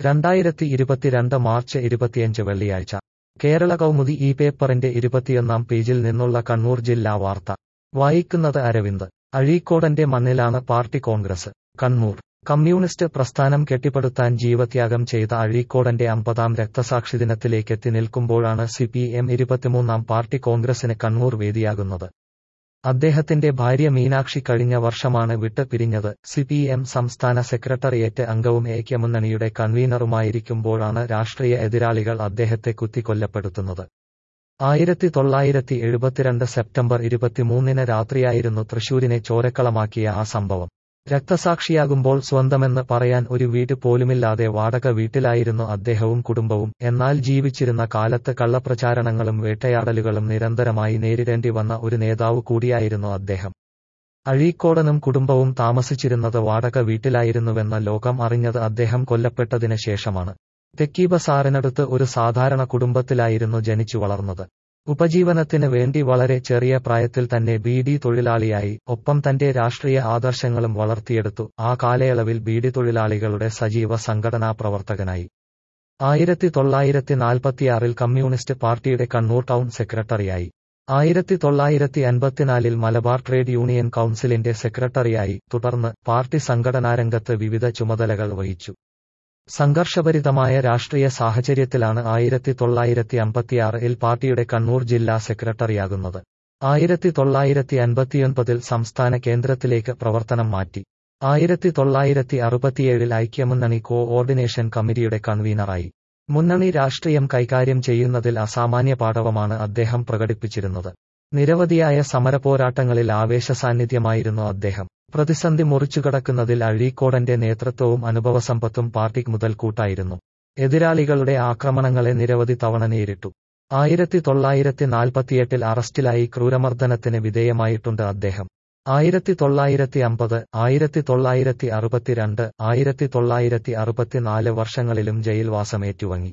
2022 March 25 വെള്ളിയാഴ്ച കേരള കൗമുദി ഈ പേപ്പറിന്റെ 21 പേജിൽ നിന്നുള്ള കണ്ണൂർ ജില്ലാ വാർത്ത വായിക്കുന്നത് അരവിന്ദ്. അഴീക്കോടന്റെ മണ്ണിലാണ് പാർട്ടി കോൺഗ്രസ്. കണ്ണൂർ കമ്മ്യൂണിസ്റ്റ് പ്രസ്ഥാനം കെട്ടിപ്പടുത്താൻ ജീവത്യാഗം ചെയ്ത അഴീക്കോടന്റെ 50ാം രക്തസാക്ഷിദിനത്തിലേക്കെത്തി നിൽക്കുമ്പോഴാണ് CPM 23ാം പാർട്ടി കോൺഗ്രസിന് കണ്ണൂർ വേദിയാകുന്നത്. അദ്ദേഹത്തിന്റെ ഭാര്യ മീനാക്ഷി കഴിഞ്ഞ വർഷമാണ് വിട്ട് പിരിഞ്ഞത്. CPM സംസ്ഥാന സെക്രട്ടറിയേറ്റ് അംഗവും ഐക്യമുന്നണിയുടെ കൺവീനറുമായിരിക്കുമ്പോഴാണ് രാഷ്ട്രീയ എതിരാളികൾ അദ്ദേഹത്തെ കുത്തിക്കൊല്ലപ്പെടുത്തുന്നത്. 1972 സെപ്റ്റംബർ 23 രാത്രിയായിരുന്നു തൃശൂരിനെ ചോരക്കളമാക്കിയ ആ സംഭവം. രക്തസാക്ഷിയാകുമ്പോൾ സ്വന്തമെന്ന് പറയാൻ ഒരു വീട് പോലുമില്ലാതെ വാടക വീട്ടിലായിരുന്നു അദ്ദേഹവും കുടുംബവും. എന്നാൽ ജീവിച്ചിരുന്ന കാലത്ത് കള്ളപ്രചാരണങ്ങളും വേട്ടയാടലുകളും നിരന്തരമായി നേരിടേണ്ടി വന്ന ഒരു നേതാവ് കൂടിയായിരുന്നു അദ്ദേഹം. അഴീക്കോടനും കുടുംബവും താമസിച്ചിരുന്നത് വാടക വീട്ടിലായിരുന്നുവെന്ന ലോകം അറിഞ്ഞത് അദ്ദേഹം കൊല്ലപ്പെട്ടതിന് ശേഷമാണ്. തെക്കീബസാറിനടുത്ത് ഒരു സാധാരണ കുടുംബത്തിലായിരുന്നു ജനിച്ചു വളർന്നത്. ഉപജീവനത്തിന് വേണ്ടി വളരെ ചെറിയ പ്രായത്തിൽ തന്നെ ബീഡി തൊഴിലാളിയായി. ഒപ്പം തന്റെ രാഷ്ട്രീയ ആദർശങ്ങളും വളർത്തിയെടുത്തു. ആ കാലയളവിൽ ബീഡി തൊഴിലാളികളുടെ സജീവ സംഘടനാ പ്രവർത്തകനായി. 1946 കമ്മ്യൂണിസ്റ്റ് പാർട്ടിയുടെ കണ്ണൂർ ടൗൺ സെക്രട്ടറിയായി. 1954 മലബാർ ട്രേഡ് യൂണിയൻ കൗൺസിലിന്റെ സെക്രട്ടറിയായി. തുടർന്ന് പാർട്ടി സംഘടനാരംഗത്ത് വിവിധ ചുമതലകൾ വഹിച്ചു. സംഘർഷഭരിതമായ രാഷ്ട്രീയ സാഹചര്യത്തിലാണ് 1956 പാർട്ടിയുടെ കണ്ണൂർ ജില്ലാ സെക്രട്ടറിയാകുന്നത്. 1959 സംസ്ഥാന കേന്ദ്രത്തിലേക്ക് പ്രവർത്തനം മാറ്റി. 1967 ഐക്യമുന്നണി കോഓർഡിനേഷൻ കമ്മിറ്റിയുടെ കൺവീനറായി. മുന്നണി രാഷ്ട്രീയം കൈകാര്യം ചെയ്യുന്നതിൽ അസാമാന്യ പാടവമാണ് അദ്ദേഹം പ്രകടിപ്പിച്ചിരുന്നത്. നിരവധിയായ സമരപോരാട്ടങ്ങളിൽ ആവേശസാന്നിധ്യമായിരുന്നു അദ്ദേഹം. പ്രതിസന്ധി മുറിച്ചുകടക്കുന്നതിൽ അഴീക്കോടന്റെ നേതൃത്വവും അനുഭവസമ്പത്തും പാർട്ടിക്ക് മുതൽക്കൂട്ടായിരുന്നു. എതിരാളികളുടെ ആക്രമണങ്ങളെ നിരവധി തവണ നേരിട്ടു. 1948 അറസ്റ്റിലായി ക്രൂരമർദ്ദനത്തിന് വിധേയമായിട്ടുണ്ട് അദ്ദേഹം. 1950, 1962, 1964 വർഷങ്ങളിലും ജയിൽവാസമേറ്റുവാങ്ങി.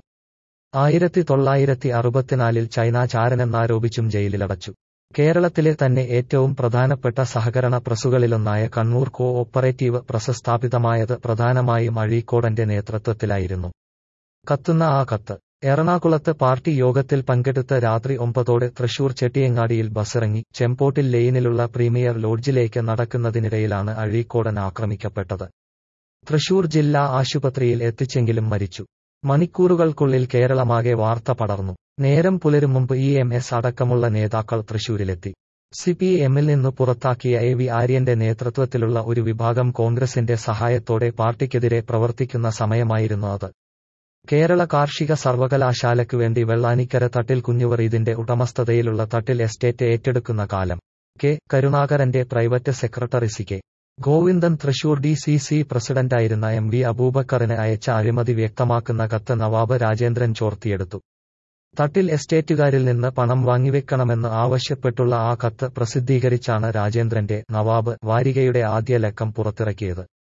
1964 ചൈന ചാരനെന്നാരോപിച്ചും ജയിലിലടച്ചു. കേരളത്തിലെ തന്നെ ഏറ്റവും പ്രധാനപ്പെട്ട സഹകരണ പ്രസ്സുകളിലൊന്നായ കണ്ണൂർ കോ-ഓപ്പറേറ്റീവ് പ്രസ് സ്ഥാപിതമായത് പ്രധാനമായും അഴീക്കോടന്റെ നേതൃത്വത്തിലായിരുന്നു. കത്തുന്ന ആ കത്ത്. എറണാകുളത്ത് പാർട്ടി യോഗത്തിൽ പങ്കെടുത്ത് രാത്രി 9 തൃശൂർ ചെട്ടിയങ്ങാടിയിൽ ബസ്സിറങ്ങി ചെമ്പോട്ടിൽ ലെയിനിലുള്ള പ്രീമിയർ ലോഡ്ജിലേക്ക് നടക്കുന്നതിനിടയിലാണ് അഴീക്കോടൻ ആക്രമിക്കപ്പെട്ടത്. തൃശൂർ ജില്ലാ ആശുപത്രിയിൽ എത്തിച്ചെങ്കിലും മരിച്ചു. മണിക്കൂറുകൾക്കുള്ളിൽ കേരളമാകെ വാർത്ത പടർന്നു. നേരം പുലരും മുമ്പ് EMS അടക്കമുള്ള നേതാക്കൾ തൃശൂരിലെത്തി. CPMൽ നിന്ന് പുറത്താക്കിയ AV ആര്യന്റെ നേതൃത്വത്തിലുള്ള ഒരു വിഭാഗം കോൺഗ്രസിന്റെ സഹായത്തോടെ പാർട്ടിക്കെതിരെ പ്രവർത്തിക്കുന്ന സമയമായിരുന്നു അത്. കേരള കാർഷിക സർവകലാശാലയ്ക്കു വേണ്ടി വെള്ളാനിക്കര തട്ടിൽ കുഞ്ഞുവറീദിന്റെ ഉടമസ്ഥതയിലുള്ള തട്ടിൽ എസ്റ്റേറ്റ് ഏറ്റെടുക്കുന്ന കാലം. കെ. കരുണാകരന്റെ private secretary CK. Govindan Thrissur DCC പ്രസിഡന്റായിരുന്ന MV അബൂബക്കറിന് അയച്ച അഴിമതി വ്യക്തമാക്കുന്ന കത്ത് നവാബ് രാജേന്ദ്രൻ ചോർത്തിയെടുത്തു. തട്ടിൽ എസ്റ്റേറ്റുകാരിൽ നിന്ന് പണം വാങ്ങിവെക്കണമെന്ന് ആവശ്യപ്പെട്ടുള്ള ആ കത്ത് പ്രസിദ്ധീകരിച്ചാണ് രാജേന്ദ്രന്റെ നവാബ് വാരികയുടെ ആദ്യ ലക്കം പുറത്തിറക്കിയത്.